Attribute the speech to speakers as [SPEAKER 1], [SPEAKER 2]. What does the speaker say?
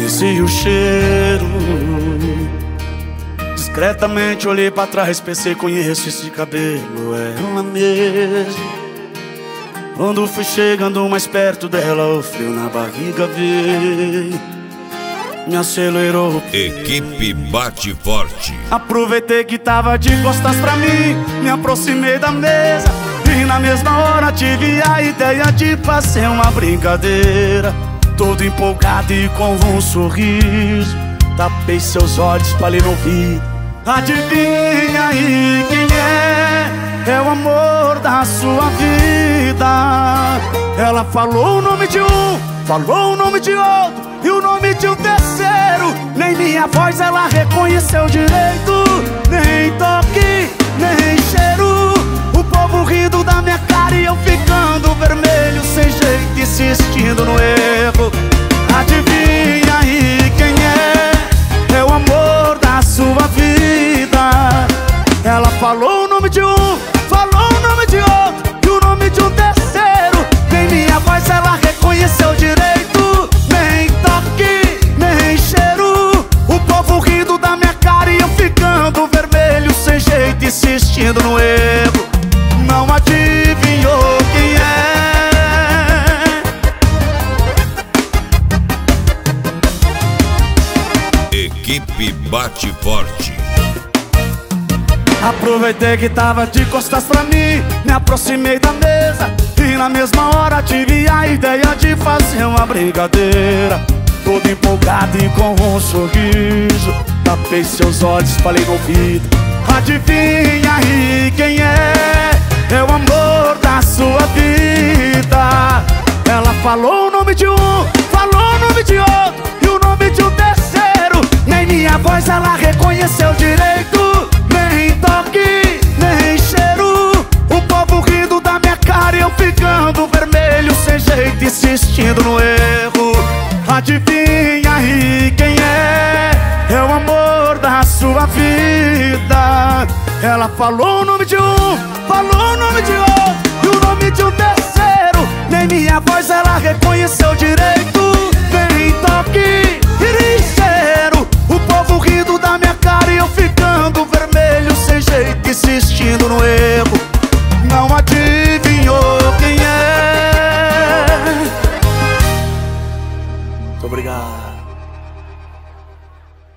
[SPEAKER 1] reconheci o cheiro. Discretamente olhei pra trás, pensei, conheço esse cabelo, é ela mesmo. Quando fui chegando mais perto dela, o frio na barriga veio, me acelerou.
[SPEAKER 2] Equipe Bate Forte.
[SPEAKER 1] Aproveitei que tava de costas pra mim, me aproximei da mesa e na mesma hora tive a ideia de fazer uma brincadeira. Todo empolgado e com um sorriso, tapei seus olhos, falei no ouvido: adivinha aí quem é? É o amor da sua vida. Ela falou o nome de um, falou o nome de outro e o nome de um terceiro. Nem minha voz ela reconheceu direito, nem toque, nem cheiro. O povo rindo da minha cara e eu ficando vermelho, sem jeito, insistindo no erro. Adivinha aí quem é? É o amor da sua vida. Ela falou o nome de um, falou o nome de outro e o nome de um terceiro. Nem minha voz ela reconheceu direito, nem toque, nem cheiro. O povo rindo da minha cara e eu ficando vermelho, sem jeito, insistindo no erro. Não adivinhou quem é?
[SPEAKER 2] Equipe Bate Forte.
[SPEAKER 1] Aproveitei que tava de costas pra mim, me aproximei da mesa e na mesma hora tive a ideia de fazer uma brincadeira. Todo empolgado e com um sorriso, tapei seus olhos, falei no ouvido: adivinha aí quem é? É o amor da sua vida. Ela falou o nome de um, falou o nome de outro e o nome de um terceiro. Nem minha voz ela reconheceu direito, nem toque, nem cheiro. O povo rindo da minha cara e eu ficando vermelho, sem jeito, insistindo no erro. Adivinha aí quem é? É o amor da sua vida. Ela falou o nome de um, falou o nome de outro e o nome de um terceiro. Nem minha voz ela reconheceu direito, nem toque,